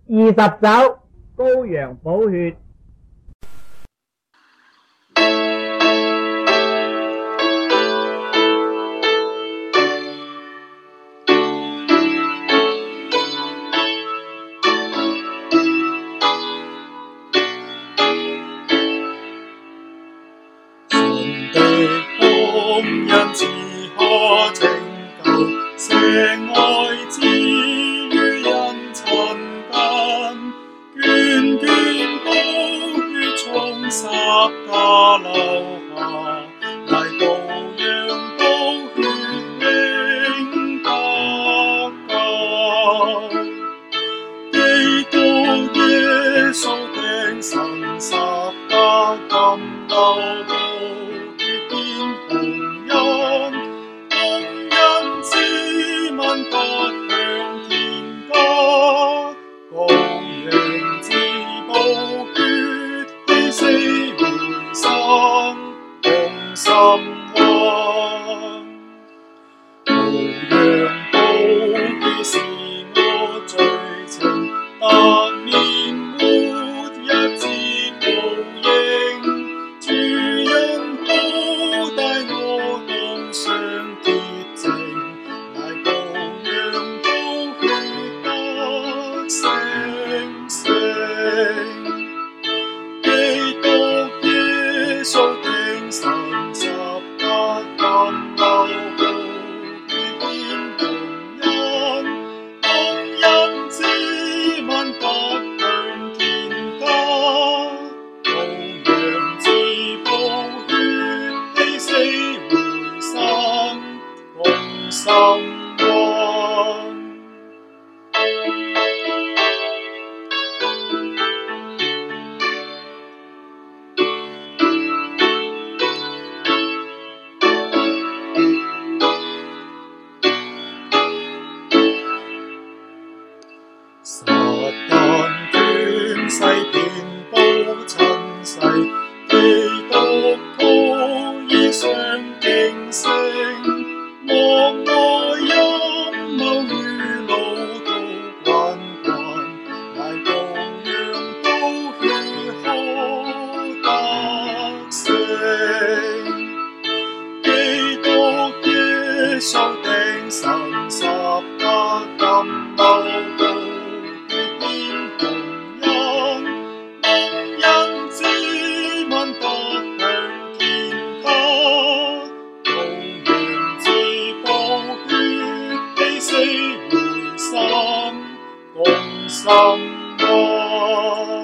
20首羔羊寶血。 神的恩恩只可拯救，捨愛子於人塵間，涓涓寶血從十架流下，乃羔羊寶血永不減。基督耶穌釘身十架，甘流寶血變紅印，紅印之民得享天家。羔羊之寶血起死回生，共心溫。羔羊寶血是我罪情，但念沒一字報應。主恩厚待我當上潔淨，乃羔羊寶血得成聖。基督耶穌釘身十架，甘流寶血變紅印，紅印之民得享天家。羔羊之寶血起死回生，共心溫。撒旦權勢遍佈塵世，基督徒以上警醒，望我陰謀與路途關關，乃羔羊寶血可得勝。基督耶穌釘身十架，甘流寶血變紅印，紅印之民得享天家。羔羊之寶血起死回生，共心溫。